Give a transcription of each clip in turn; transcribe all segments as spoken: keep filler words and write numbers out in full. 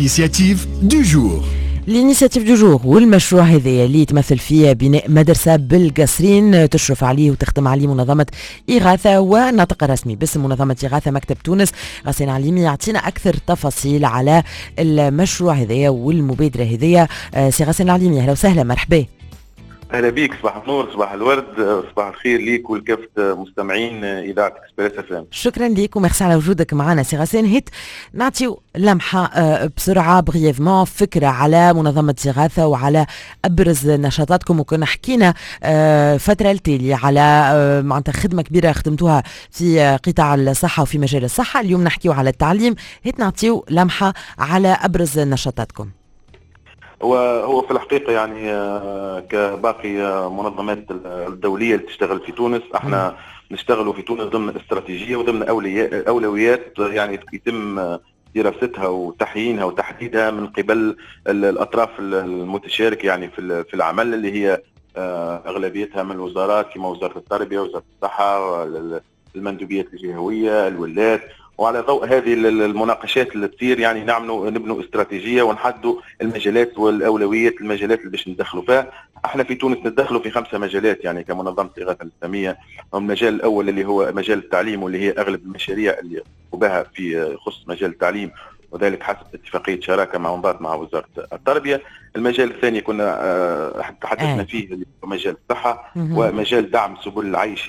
l'initiative du jour. الانيسياتيف دو جور والمشروع هذايا اللي يتمثل فيه بناء مدرسة بالقصرين تشرف عليه وتخدم عليه منظمة إغاثة وناطق رسمي باسم منظمة إغاثة مكتب تونس. غسان عليمي يعطينا أكثر تفاصيل على المشروع هذايا والمبادرة هذايا. سي غسان عليمي، أهلا وسهلا، مرحبا. اهلا بيك، صباح النور، صباح الورد، صباح الخير ليك ولكافة مستمعين اذاعه اكسبريس اف ام. شكرا ليك وميرسي على وجودك معنا سي غسان. هيت نعطيو لمحه بسرعه بريفمون فكره على منظمه إغاثة وعلى ابرز نشاطاتكم، وكنا حكينا فتره التاليه على معناتها خدمه كبيره خدمتوها في قطاع الصحه وفي مجال الصحه. اليوم نحكيو على التعليم. هيت نعطيو لمحه على ابرز نشاطاتكم. هو هو في الحقيقه يعني كباقي منظمات الدوليه اللي تشتغل في تونس، احنا نشتغلوا في تونس ضمن استراتيجيه وضمن اولويات يعني يتم دراستها وتحيينها وتحديدها من قبل الاطراف المتشاركه يعني في في العمل، اللي هي اغلبيتها من الوزارات كما وزاره التربيه، وزاره الصحه، المندوبيات الجهويه، الولايات. وعلى ضوء هذه المناقشات اللي تصير يعني نعملوا نبنوا استراتيجيه ونحدوا المجالات والاولويات، المجالات اللي باش ندخلوا فيها. احنا في تونس ندخلوا في خمسه مجالات يعني كمنظمه إغاثة الإسلامية. المجال الاول اللي هو مجال التعليم، واللي هي اغلب المشاريع اللي وبها في يخص مجال التعليم، وذلك حسب اتفاقيه شراكه مع منضبط مع وزاره التربيه. المجال الثاني كنا تحدثنا فيه اللي هو مجال الصحه، ومجال دعم سبل العيش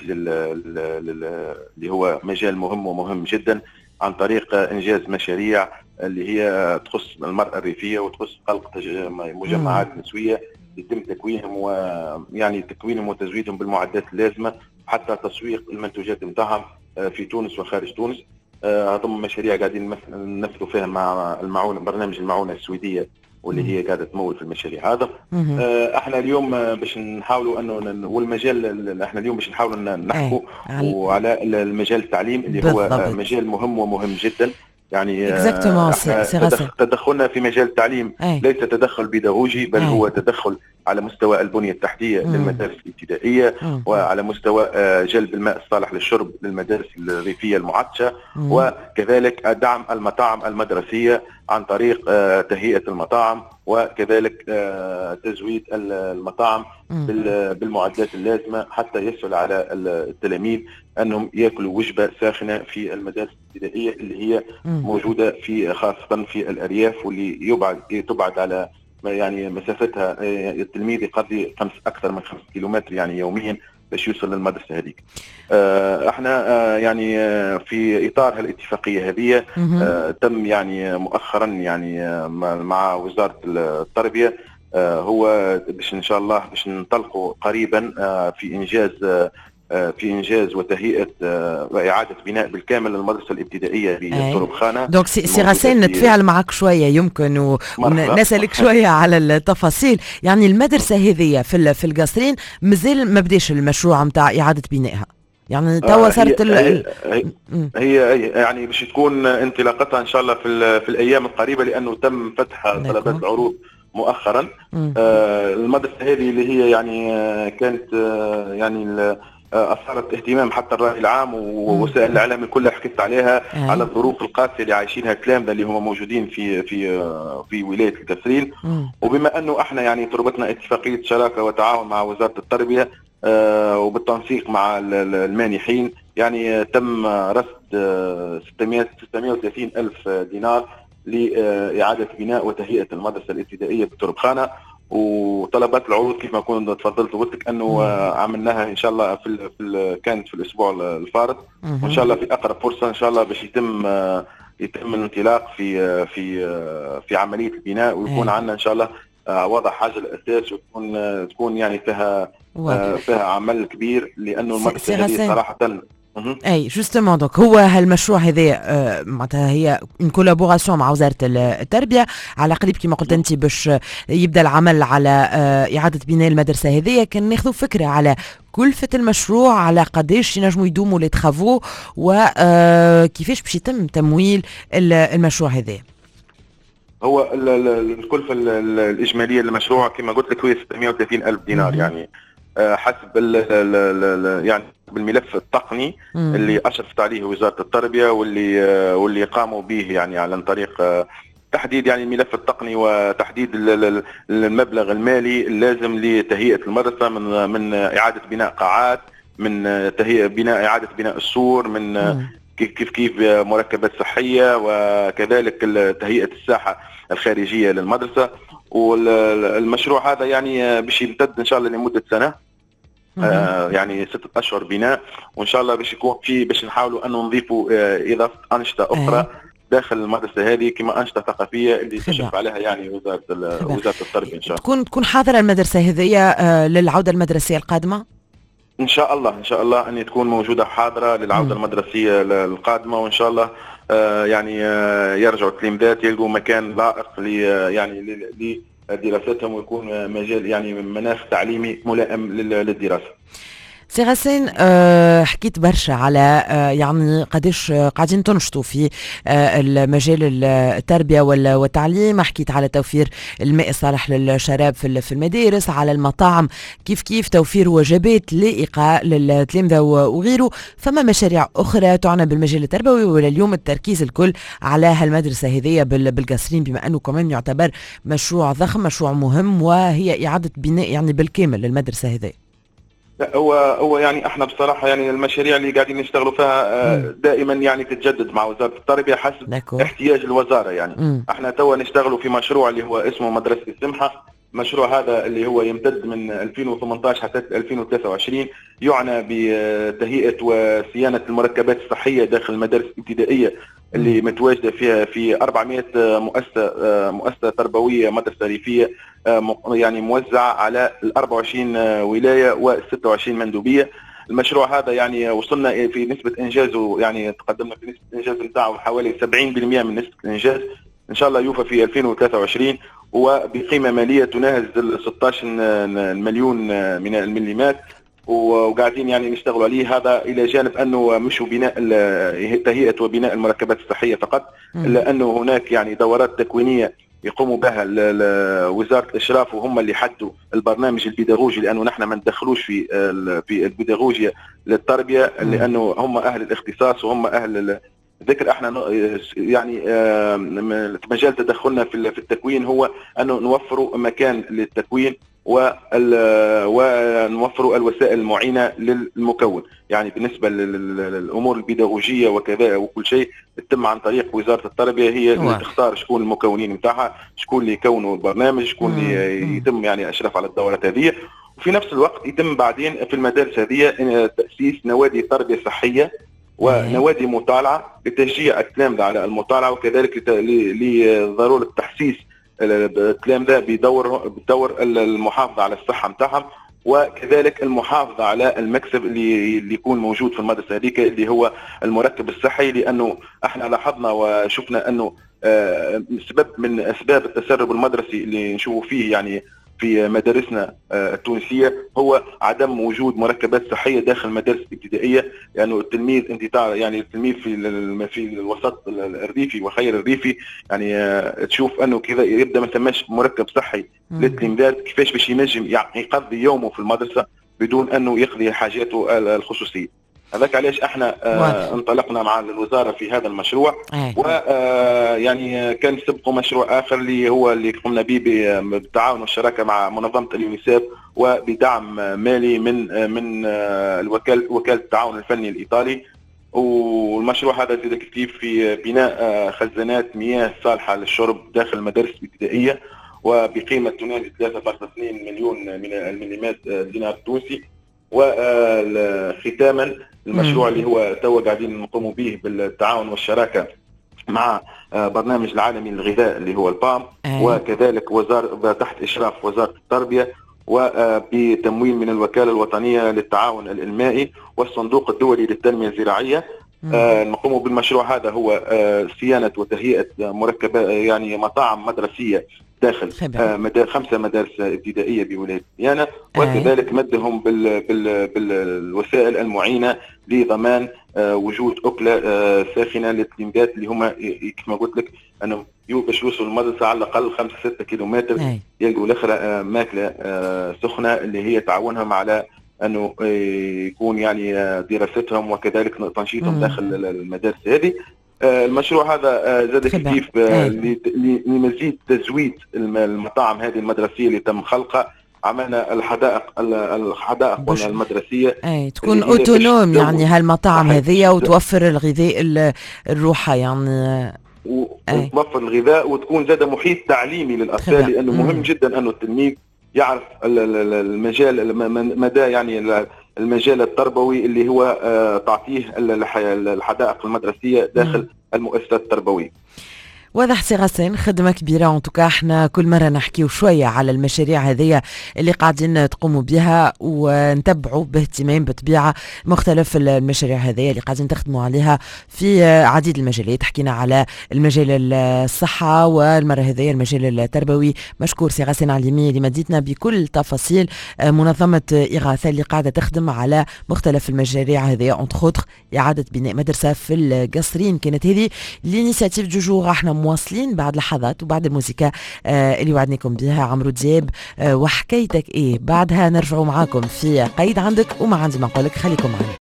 اللي هو مجال مهم ومهم جدا عن طريق انجاز مشاريع اللي هي تخص المراه الريفيه وتخص خلق مجمعات نسويه يتم تكوينهم ويعني تكوينهم وتزويدهم بالمعدات اللازمه حتى تسويق المنتوجات نتاعهم في تونس وخارج تونس. هذم مشاريع قاعدين ننفذوا فيها مع المعونه، برنامج المعونه السويديه واللي هي قاعده تمول في المشاريع هذا. احنا اليوم باش نحاولوا انه والمجال احنا اليوم باش نحاولوا نحكوا وعلى المجال التعليم اللي هو بالضبط. مجال مهم ومهم جدا يعني. تدخلنا في مجال التعليم أي. ليس تدخل بيداغوجي، بل أي. هو تدخل على مستوى البنية التحتية مم. للمدارس الابتدائية مم. وعلى مستوى جلب الماء الصالح للشرب للمدارس الريفية المعطشة مم. وكذلك دعم المطاعم المدرسية عن طريق تهيئة المطاعم، وكذلك تزويد المطاعم مم. بالمعدات اللازمة حتى يسهل على التلاميذ أنهم يأكلوا وجبة ساخنة في المدارس الابتدائية اللي هي مم. موجودة في خاصة في الأرياف، واللي يبعد تبعد على يعني مسافتها التلميذ يقضي خمس اكثر من خمس كيلومتر يعني يوميا باش يوصل للمدرسه هذيك. احنا يعني في اطار هالاتفاقيه هذه تم يعني مؤخرا يعني مع وزاره التربيه هو باش ان شاء الله باش ننطلقوا قريبا في انجاز في انجاز وتهيئه واعاده بناء بالكامل للمدرسه الابتدائيه بطربخانه. دونك سي غسان نتفاعل معك شويه يمكن ونسالك شويه على التفاصيل. يعني المدرسه هذه في في القصرين مازال ما بداش المشروع نتاع اعاده بنائها، يعني توا صارت هي, هي, هي, هي يعني باش تكون انطلاقتها ان شاء الله في في الايام القريبه، لانه تم فتح طلبات العروض مؤخرا. آه المدرسه هذه اللي هي يعني كانت آه يعني اثارت اهتمام حتى الراي العام ووسائل الاعلام كلها حكت عليها أي. على الظروف القاسيه اللي عايشينها التلامذه اللي هم موجودين في في في ولايه القصرين. وبما انه احنا يعني تربطنا اتفاقيه شراكه وتعاون مع وزاره التربيه آه وبالتنسيق مع المانحين، يعني تم رصد ستمائة وثلاثين الف دينار لاعاده بناء وتهيئه المدرسه الابتدائيه بتربخانه. وطلبات العروض كيف ما كنت تفضلت وقلت لك انه عملناها ان شاء الله في, ال في ال كانت في الاسبوع الفارط، وان شاء الله في اقرب فرصه ان شاء الله باش يتم يتم الانطلاق في في في عمليه البناء، ويكون عندنا ان شاء الله وضع حاجه الاساس، وتكون تكون يعني فيها فيها عمل كبير، لانه المدرسه هذه صراحه اي جوستومون. دونك هو هالمشروع هذا معناتها هي ان كولابوراسيون مع وزاره التربيه على قريب كما قلت انت باش يبدا العمل على اعاده بناء المدرسه هذه. كان ناخذ فكره على كلفه المشروع، على قداش ينجموا يدوموا لي ترافو، وكيفاش باش يتم تمويل المشروع هذا. هو الكلفه الاجماليه للمشروع كما قلت لك هي ستمائة وثلاثين الف دينار م- يعني حسب ال ال يعني بالملف التقني مم. اللي اشرفت عليه وزاره التربيه واللي واللي قاموا به يعني عن طريق تحديد يعني الملف التقني وتحديد المبلغ المالي اللازم لتهيئه المدرسه، من من اعاده بناء قاعات، من تهيئه بناء اعاده بناء السور، من كيف كيف كيف مركبات صحيه، وكذلك تهيئه الساحه الخارجيه للمدرسه. والمشروع هذا يعني باش يمتد ان شاء الله لمده سنه، آه يعني ستة اشهر بناء، وان شاء الله باش يكون في باش نحاولوا انه نضيفوا آه اضافه انشطه اخرى أه. داخل المدرسه هذه، كما انشطه ثقافيه اللي تشرف عليها يعني وزاره وزاره التربيه ان شاء الله. تكون تكون حاضره المدرسه هذه آه للعوده المدرسيه القادمه؟ ان شاء الله ان شاء الله ان تكون موجوده حاضره للعوده م. المدرسيه القادمه، وان شاء الله آه يعني آه يرجعوا التلاميذات يلقوا مكان لائق ل يعني لدراستهم، ويكون مجال يعني مناخ تعليمي ملائم للدراسه. سي غسان، أه حكيت برشا على أه يعني قديش قاعدين تنشطوا في أه المجال التربيه والتعليم، حكيت على توفير الماء الصالح للشراب في المدارس، على المطاعم كيف كيف توفير وجبات لائقه للتلامذه وغيره. فما مشاريع اخرى تعنى بالمجال التربوي، ولا اليوم التركيز الكل على هالمدرسه هذه بالقصرين، بما انه كمان يعتبر مشروع ضخم، مشروع مهم، وهي اعاده بناء يعني بالكامل للمدرسه هذه؟ لا هو هو يعني احنا بصراحه يعني المشاريع اللي قاعدين نشتغلوا فيها دائما يعني تتجدد مع وزاره التربيه حسب لكو. احتياج الوزاره يعني. م. احنا توا نشتغلوا في مشروع اللي هو اسمه مدرسه السمحه. المشروع هذا اللي هو يمتد من ألفين وثمانية عشر حتى ألفين وثلاثة وعشرين، يعنى بتهيئه وصيانه المركبات الصحيه داخل المدارس الابتدائيه اللي متواجده فيها في أربعمائة مؤسسه مؤسسه تربويه مدرسه ريفيه، يعني موزعه على أربعة وعشرين ولايه وستة وعشرين مندوبيه. المشروع هذا يعني وصلنا في نسبه انجازه، يعني تقدمنا في نسبه الانجاز نتاعه حوالي سبعين بالمئة من نسبه الانجاز. ان شاء الله يوفى في ألفين وثلاثة وعشرين، وبقيمه ماليه تناهز ستة عشر مليون من المليمات، وقاعدين يعني نشتغلوا عليه. هذا الى جانب انه مش بناء تهيئه وبناء المركبات الصحيه فقط، الا انه هناك يعني دورات تكوينيه يقوموا بها وزاره الاشراف، وهم اللي حدوا البرنامج البيداغوجي، لانه نحن ما ندخلوش في في البيداغوجيا للتربيه، لانه هم اهل الاختصاص وهم اهل ذكر. احنا يعني مجال تدخلنا في التكوين هو انه نوفروا مكان للتكوين ونوفروا الوسائل المعينه للمكون. يعني بالنسبه للامور البيداغوجيه وكذا وكل شيء يتم عن طريق وزاره التربيه، هي اللي تختار شكون المكونين نتاعها، شكون اللي يكونوا البرنامج، شكون اللي يتم يعني اشراف على الدورات هذه. وفي نفس الوقت يتم بعدين في المدارس هذه تاسيس نوادي تربيه صحيه ونوادي مطالعه لتشجيع التلامذه على المطالعه، وكذلك لضروره تحسيس التلامذه بدور بدور المحافظه على الصحه نتاعهم، وكذلك المحافظه على المكسب اللي اللي يكون موجود في المدرسه هذيك اللي هو المركب الصحي. لانه احنا لاحظنا وشفنا انه سبب من اسباب التسرب المدرسي اللي نشوفوا فيه يعني في مدارسنا التونسيه هو عدم وجود مركبات صحيه داخل المدارس الابتدائيه. لانه يعني التلميذ انت يعني التلميذ في في الوسط الريفي وخير الريفي، يعني تشوف انه كذا يبدا ما ثماش مركب صحي للتلميذات، كيفاش باش ينجم يقضي يومه في المدرسه بدون انه يقضي حاجاته الخصوصيه. هذاك علاش احنا آه انطلقنا مع الوزاره في هذا المشروع. ويعني كان سبقه مشروع اخر اللي هو اللي قمنا به بالتعاون والشراكه مع منظمه اليونيسيف، وبدعم مالي من من الوكاله وكاله التعاون الفني الايطالي. والمشروع هذا زاد كيف في بناء خزانات مياه صالحه للشرب داخل المدارس الابتدائيه، وبقيمه تناهز ثلاثة فاصلة اثنين مليون من المليمات دينار تونسي. وختاما المشروع اللي هو تو قاعدين نقوموا به بالتعاون والشراكه مع برنامج العالمي للغذاء اللي هو البام، وكذلك وزاره تحت اشراف وزاره التربيه، وبتمويل من الوكاله الوطنيه للتعاون الانمائي والصندوق الدولي للتنميه الزراعيه. نقوم بالمشروع هذا هو صيانه وتهيئه مركبات يعني مطاعم مدرسيه داخل مدار خمسة مدارس ابتدائية بولاية ديانا، وكذلك مدهم بال بال بالوسائل المعينة لضمان وجود أكلة ساخنة للتلميذات اللي هما كما قلت لك أنهم باش يوصلوا المدرسة على الأقل خمسة ستة كيلومتر يلقوا الأخرى ماكلة سخنة اللي هي تعاونهم على أنه يكون يعني دراستهم وكذلك تنشيطهم داخل المدارس هذه. المشروع هذا زاد كيف لمزيد تزويد المطاعم هذه المدرسيه اللي تم خلقها. عملنا الحدائق الحدائق المدرسيه اي تكون اوتونوم يعني هالمطاعم هذه وتوفر الغذاء الروحه يعني وتوفر الغذاء وتكون زاد محيط تعليمي للاطفال، لانه مهم جدا انه التلميذ يعرف المجال مدى يعني المجال التربوي اللي هو تعطيه الحدائق المدرسيه داخل المؤسسات التربويه. واضح سي غسان خدمه كبيره. ان توكا احنا كل مره نحكيو شويه على المشاريع هذه اللي قاعدين تقوموا بها ونتبعوا باهتمام بطبيعه مختلف المشاريع هذه اللي قاعدين تخدموا عليها في عديد المجالات. حكينا على المجال الصحه والمره هذه المجال التربوي. مشكور سي غسان عليمي اللي مديتنا بكل تفاصيل منظمه اغاثه اللي قاعده تخدم على مختلف المشاريع هذه اونتر اوتر اعاده بناء مدرسه في القصرين. كانت هذه الانيشيتيف دو جور. احنا مواصلين بعد لحظات وبعد الموسيقى آه اللي وعدناكم بها عمرو دياب آه وحكايتك ايه. بعدها نرجعوا معاكم في قيد عندك وما عندي ما نقولك. خليكم معنا.